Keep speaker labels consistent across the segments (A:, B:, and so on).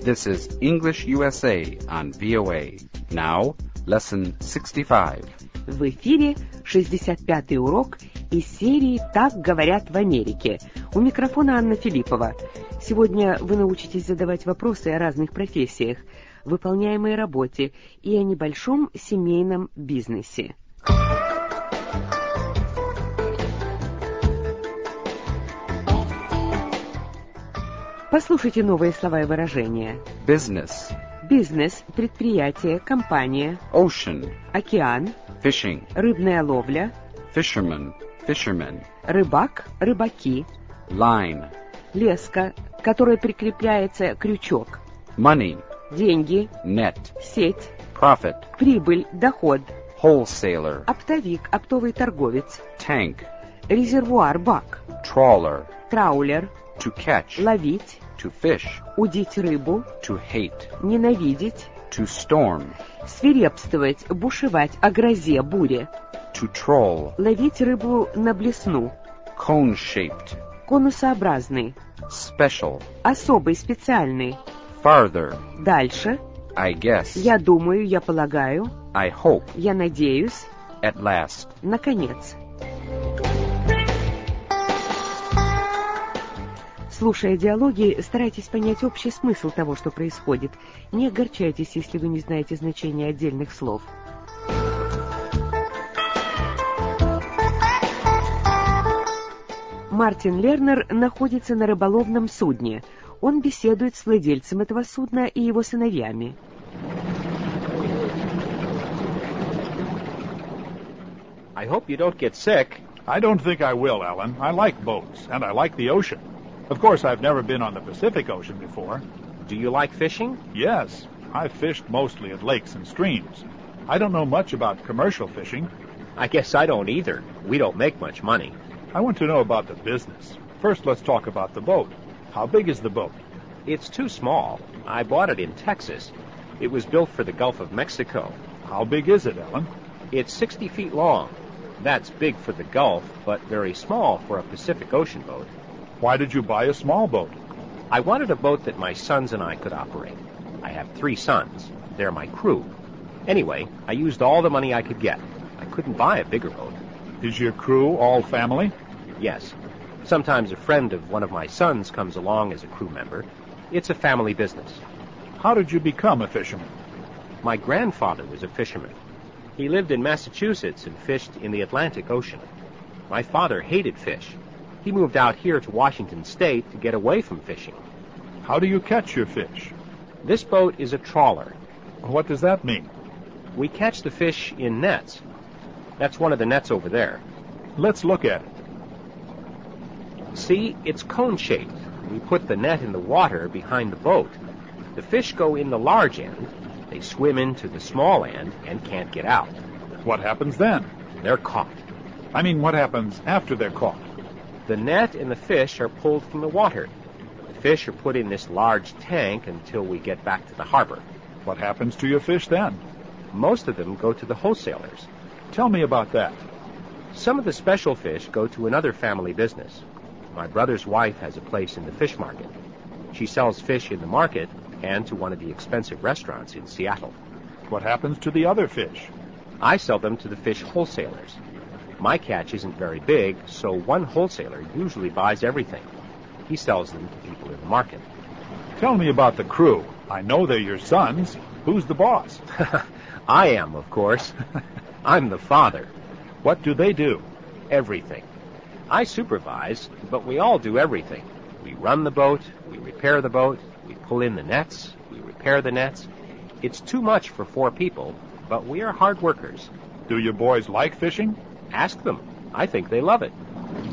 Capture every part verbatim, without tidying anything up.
A: This is English U S A on V O A. Now, lesson sixty-five.
B: В эфире шестьдесят пятый урок из серии «Так говорят в Америке». У микрофона Анна Филиппова. Сегодня вы научитесь задавать вопросы о разных профессиях, выполняемой работе и о небольшом семейном бизнесе. Послушайте новые слова и выражения.
A: Business.
B: Бизнес, предприятие, компания.
A: Ocean.
B: Океан.
A: Fishing.
B: Рыбная ловля.
A: Fisherman. Fishermen.
B: Рыбак, рыбаки.
A: Line.
B: Леска, к которой прикрепляется крючок.
A: Money.
B: Деньги.
A: Net.
B: Сеть.
A: Profit.
B: Прибыль, доход.
A: Wholesaler.
B: Оптовик, оптовый торговец.
A: Tank.
B: Резервуар, бак.
A: Trawler.
B: Траулер.
A: To catch.
B: Ловить.
A: To fish.
B: Удить рыбу.
A: To hate.
B: Ненавидеть.
A: To storm.
B: Свирепствовать, бушевать о грозе, буре.
A: To troll.
B: Ловить рыбу на блесну.
A: Cone-shaped.
B: Конусообразный.
A: Special.
B: Особый, специальный.
A: Farther.
B: Дальше.
A: I guess.
B: Я думаю, я полагаю.
A: I hope.
B: Я надеюсь.
A: At last.
B: Наконец. Слушая диалоги, старайтесь понять общий смысл того, что происходит. Не огорчайтесь, если вы не знаете значения отдельных слов. Мартин Лернер находится на рыболовном судне. Он беседует с владельцем этого судна и его сыновьями.
C: I hope you don't get sick.
D: I don't think I will, Ellen. I like boats, and I like the ocean. Of course, I've never been on the Pacific Ocean before.
C: Do you like fishing?
D: Yes, I've fished mostly at lakes and streams. I don't know much about commercial fishing.
C: I guess I don't either. We don't make much money.
D: I want to know about the business. First, let's talk about the boat. How big is the boat?
C: It's too small. I bought it in Texas. It was built for the Gulf of Mexico.
D: How big is it, Ellen?
C: It's sixty feet long. That's big for the Gulf, but very small for a Pacific Ocean boat.
D: Why did you buy a small boat?
C: I wanted a boat that my sons and I could operate. I have three sons. They're my crew. Anyway, I used all the money I could get. I couldn't buy a bigger boat.
D: Is your crew all family?
C: Yes. Sometimes a friend of one of my sons comes along as a crew member. It's a family business.
D: How did you become a fisherman?
C: My grandfather was a fisherman. He lived in Massachusetts and fished in the Atlantic Ocean. My father hated fish. He moved out here to Washington State to get away from fishing.
D: How do you catch your fish?
C: This boat is a trawler.
D: What does that mean?
C: We catch the fish in nets. That's one of the nets over there.
D: Let's look at it.
C: See, it's cone-shaped. We put the net in the water behind the boat. The fish go in the large end. They swim into the small end and can't get out.
D: What happens then?
C: They're caught.
D: I mean, what happens after they're caught?
C: The net and the fish are pulled from the water. The fish are put in this large tank until we get back to the harbor.
D: What happens to your fish then?
C: Most of them go to the wholesalers.
D: Tell me about that.
C: Some of the special fish go to another family business. My brother's wife has a place in the fish market. She sells fish in the market and to one of the expensive restaurants in Seattle.
D: What happens to the other fish?
C: I sell them to the fish wholesalers. My catch isn't very big, so one wholesaler usually buys everything. He sells them to people in the market.
D: Tell me about the crew. I know they're your sons. Who's the boss?
C: I am, of course. I'm the father.
D: What do they do?
C: Everything. I supervise, but we all do everything. We run the boat, we repair the boat, we pull in the nets, we repair the nets. It's too much for four people, but we are hard workers.
D: Do your boys like fishing?
C: Ask them. I think they love it.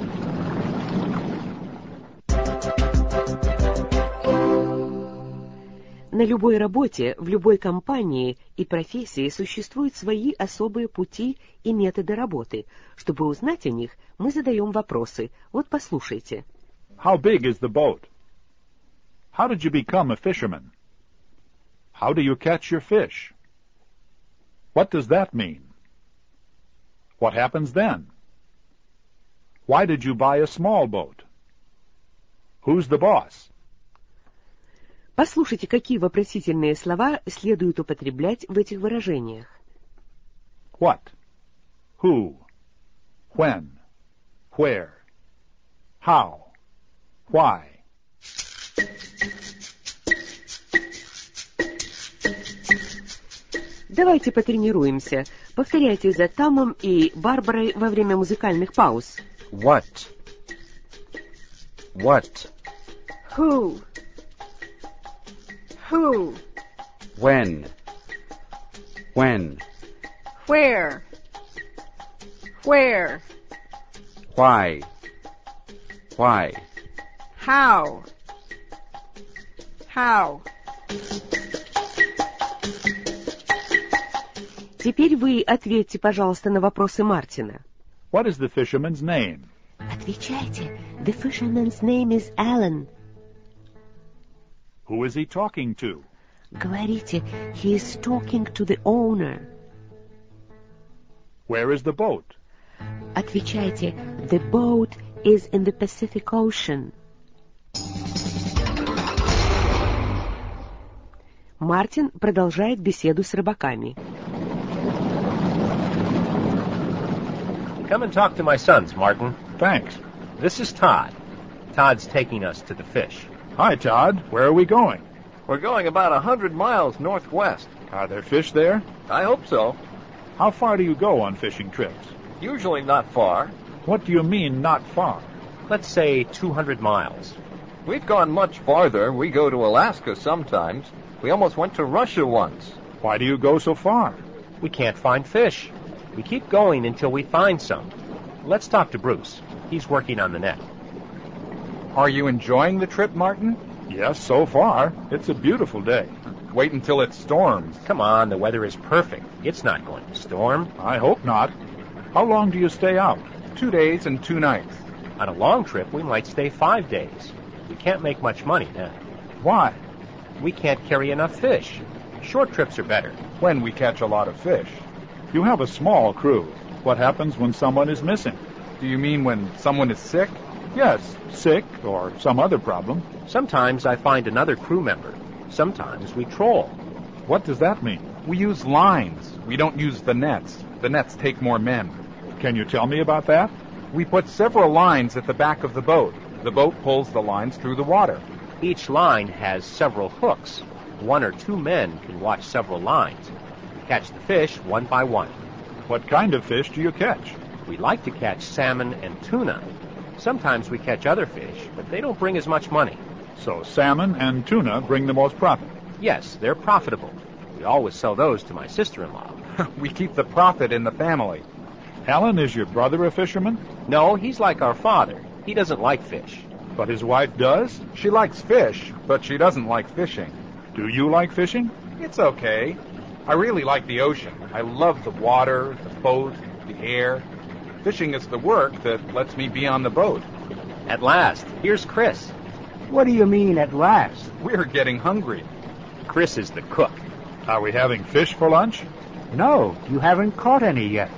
B: На любой работе, в любой компании и профессии существуют свои особые пути и методы работы. Чтобы узнать о них, мы задаем вопросы. Вот послушайте.
D: How big is the boat? How did you become a fisherman? How do you catch your fish? What does that mean? What happens then? Why did you buy a small boat? Who's the boss?
B: Послушайте, какие вопросительные слова следует употреблять в этих выражениях.
D: What? Who? When? Where? How? Why?
B: Давайте потренируемся. Повторяйте за Томом и Барбарой во время музыкальных пауз.
C: What? What?
E: Who? Who?
A: When? When?
E: Where? Where?
A: Why? Why?
E: How? How?
B: Теперь вы ответьте, пожалуйста, на вопросы Мартина.
D: What is the fisherman's name?
B: Отвечайте. The fisherman's name is Alan.
D: Who is he talking to?
B: Говорите. He is talking to the owner.
D: Where is the boat?
B: Отвечайте. The boat is in the Pacific Ocean. Мартин продолжает беседу с рыбаками.
C: Come and talk to my sons, Martin.
D: Thanks.
C: This is Todd. Todd's taking us to the fish.
D: Hi, Todd. Where are we going?
F: We're going about a hundred miles northwest.
D: Are there fish there?
F: I hope so.
D: How far do you go on fishing trips?
F: Usually not far.
D: What do you mean, not far?
C: Let's say two hundred miles.
F: We've gone much farther. We go to Alaska sometimes. We almost went to Russia once.
D: Why do you go so far?
C: We can't find fish. We keep going until we find some. Let's talk to Bruce. He's working on the net.
G: Are you enjoying the trip, Martin?
D: Yes, so far. It's a beautiful day.
G: Wait until it storms.
C: Come on, the weather is perfect. It's not going to storm.
D: I hope not. How long do you stay out?
G: Two days and two nights.
C: On a long trip, we might stay five days. We can't make much money then.
D: Why?
C: We can't carry enough fish. Short trips are better.
G: When we catch a lot of fish.
D: You have a small crew. What happens when someone is missing?
G: Do you mean when someone is sick?
D: Yes, sick or some other problem.
C: Sometimes I find another crew member. Sometimes we troll.
D: What does that mean?
G: We use lines. We don't use the nets. The nets take more men.
D: Can you tell me about that?
G: We put several lines at the back of the boat. The boat pulls the lines through the water.
C: Each line has several hooks. One or two men can watch several lines. We catch the fish one by one.
D: What kind of fish do you catch?
C: We like to catch salmon and tuna. Sometimes we catch other fish, but they don't bring as much money.
D: So salmon and tuna bring the most profit.
C: Yes, they're profitable. We always sell those to my sister-in-law.
G: We keep the profit in the family.
D: Alan, is your brother a fisherman?
C: No, he's like our father. He doesn't like fish.
D: But his wife does?
G: She likes fish, but she doesn't like fishing.
D: Do you like fishing?
G: It's okay. I really like the ocean. I love the water, the boat, the air. Fishing is the work that lets me be on the boat.
C: At last, here's Chris.
H: What do you mean, at last?
G: We're getting hungry.
C: Chris is the cook.
D: Are we having fish for lunch?
H: No, you haven't caught any yet.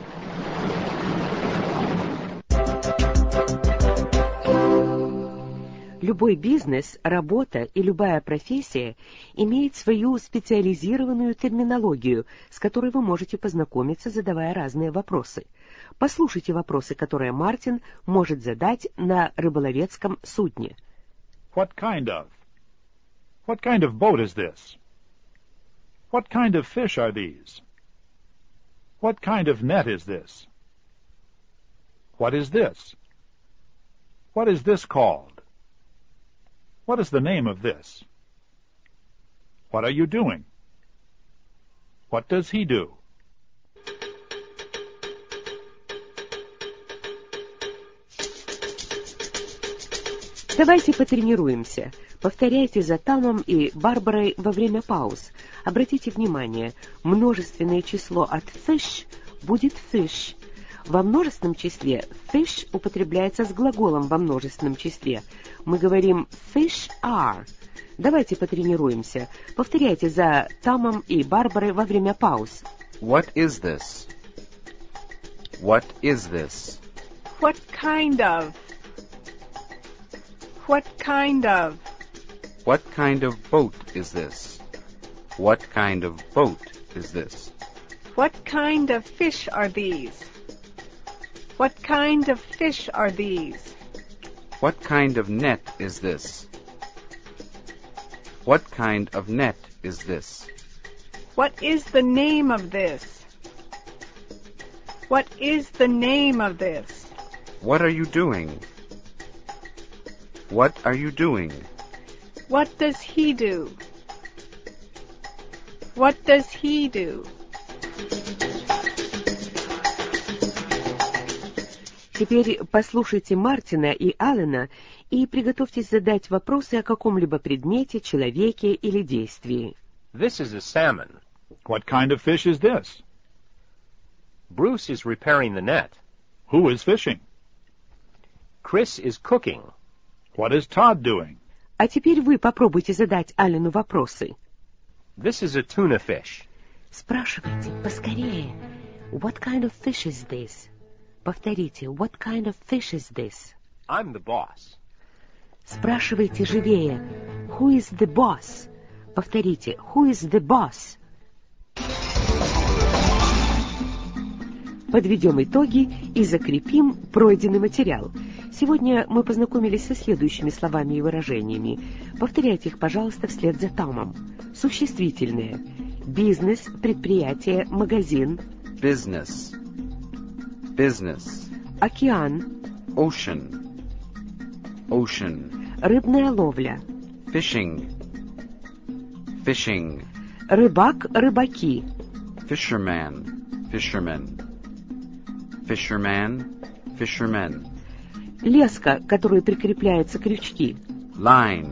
B: Любой бизнес, работа и любая профессия имеет свою специализированную терминологию, с которой вы можете познакомиться, задавая разные вопросы. Послушайте вопросы, которые Мартин может задать на рыболовецком судне.
D: What kind of? What kind of boat is this? What kind of fish are these? What kind of net is this? What is this? What is this called? What is the name of this? What are you doing? What does he do?
B: Давайте потренируемся. Повторяйте за Томом и Барбарой во время пауз. Обратите внимание, множественное число от fish будет fish. Во множественном числе fish употребляется с глаголом во множественном числе. Мы говорим fish are. Давайте потренируемся. Повторяйте за Томом и Барбарой во время пауз.
A: What is this? What is this?
E: What kind of? What kind of?
A: What kind of boat is this? What kind of boat is this?
E: What kind of fish are these? What kind of fish are these?
A: What kind of net is this? What kind of net is this?
E: What is the name of this? What is the name of this?
A: What are you doing? What are you doing?
E: What does he do? What does he do?
B: Теперь послушайте Мартина и Аллена и приготовьтесь задать вопросы о каком-либо предмете, человеке или действии.
C: This is a salmon.
D: What kind of fish is this?
C: Bruce is repairing the net.
D: Who is fishing?
C: Chris is cooking.
D: What is Todd doing?
B: А теперь вы попробуйте задать Аллену вопросы.
C: This is a tuna fish.
B: Спрашивайте поскорее. What kind of fish is this? Повторите. What kind of fish is this?
C: I'm the boss.
B: Спрашивайте живее. Who is the boss? Повторите. Who is the boss? Подведем итоги и закрепим пройденный материал. Сегодня мы познакомились со следующими словами и выражениями. Повторяйте их, пожалуйста, вслед за Томом. Существительные. Бизнес, предприятие, магазин.
A: Business. Business.
B: Океан.
A: Ocean. Ocean.
B: Рыбная ловля.
A: Fishing. Fishing.
B: Рыбак, рыбаки.
A: Fisherman. Fisherman. Fisherman. Fishermen.
B: Леска, к которой прикрепляются крючки.
A: Line.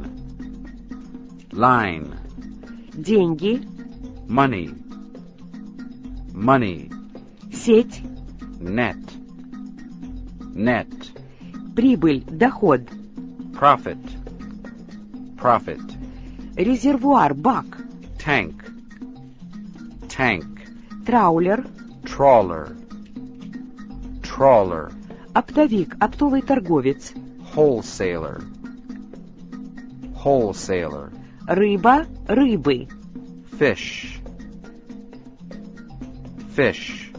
A: Line.
B: Деньги.
A: Money. Money.
B: Сеть.
A: Net. Net.
B: Прибыль, доход.
A: Profit. Profit.
B: Резервуар, бак.
A: Tank. Tank.
B: Траулер.
A: Trawler. Trawler.
B: Оптовик, оптовый торговец.
A: Wholesaler. Wholesaler.
B: Рыба, рыбы.
A: Fish. Fish.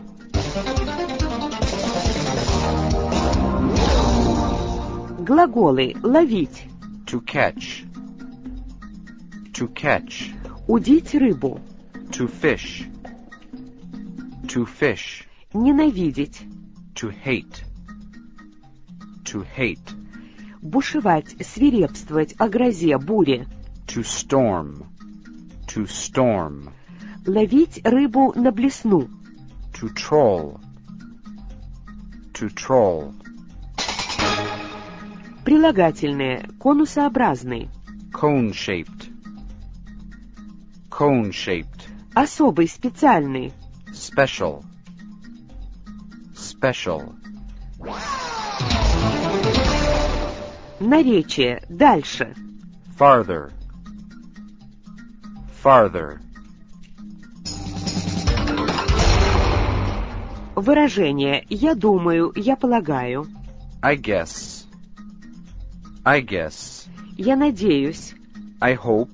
B: Глаголы. Ловить.
A: To catch. To catch.
B: Удить рыбу.
A: To fish. To fish.
B: Ненавидеть.
A: To hate. To hate.
B: Бушевать, свирепствовать, о грозе, буре.
A: To storm. To storm.
B: Ловить рыбу на блесну.
A: To troll. To troll.
B: Прилагательные. Конусообразный.
A: Cone-shaped. Cone-shaped.
B: Особый, специальный.
A: Special. Special.
B: Наречие. Дальше.
A: Farther. Farther.
B: Выражение. Я думаю, я полагаю.
A: I guess. I guess.
B: Я надеюсь.
A: I hope.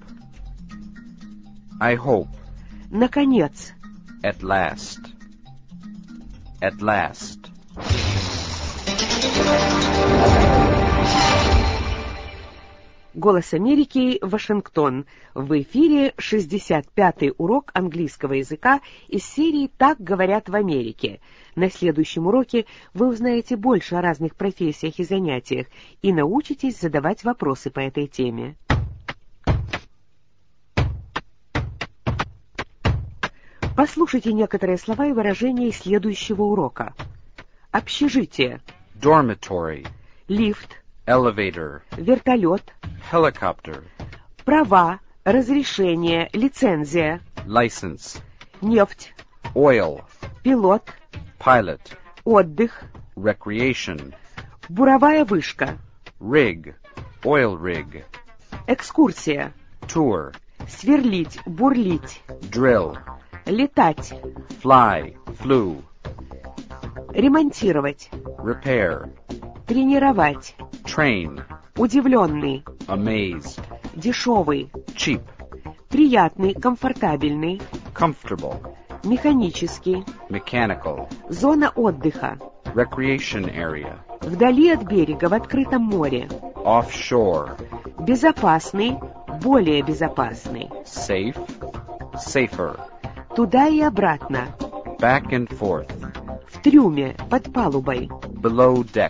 A: I hope.
B: Наконец.
A: At last. At last.
B: Голос Америки, Вашингтон. В эфире шестьдесят пятый урок английского языка из серии «Так говорят в Америке». На следующем уроке вы узнаете больше о разных профессиях и занятиях и научитесь задавать вопросы по этой теме. Послушайте некоторые слова и выражения из следующего урока. Общежитие.
A: Dormitory.
B: Лифт.
A: Elevator.
B: Вертолет.
A: Helicopter.
B: Права. Разрешение. Лицензия.
A: License.
B: Нефть.
A: Oil.
B: Пилот.
A: Pilot.
B: Отдых.
A: Recreation.
B: Буровая вышка.
A: Rig. Oil rig.
B: Экскурсия.
A: Tour.
B: Сверлить. Бурлить.
A: Drill.
B: Летать.
A: Fly. Flew.
B: Ремонтировать.
A: Repair.
B: Тренировать.
A: Train.
B: Удивленный.
A: Amazed.
B: Дешевый.
A: Cheap.
B: Приятный, комфортабельный.
A: Comfortable.
B: Механический.
A: Mechanical.
B: Зона отдыха.
A: Recreation area.
B: Вдали от берега, в открытом море.
A: Offshore.
B: Безопасный, более безопасный.
A: Safe. Safer.
B: Туда и обратно.
A: Back and forth.
B: В трюме, под палубой.
A: Below deck.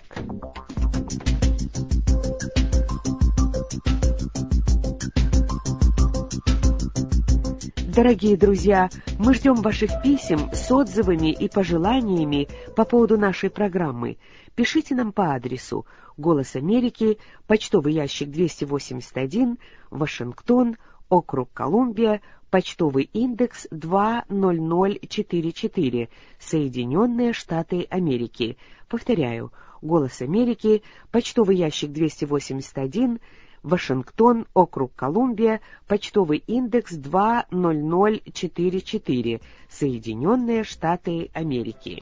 B: Дорогие друзья, мы ждем ваших писем с отзывами и пожеланиями по поводу нашей программы. Пишите нам по адресу «Голос Америки», почтовый ящик двести восемьдесят один, Вашингтон, округ Колумбия, почтовый индекс два ноль ноль четыре четыре, Соединенные Штаты Америки. Повторяю, «Голос Америки», почтовый ящик двести восемьдесят один, Вашингтон, округ Колумбия, почтовый индекс два ноль ноль четыре четыре, Соединенные Штаты Америки.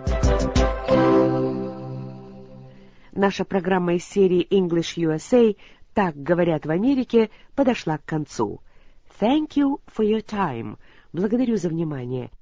B: Наша программа из серии English ю эс эй «Так говорят в Америке» подошла к концу. Thank you for your time. Благодарю за внимание.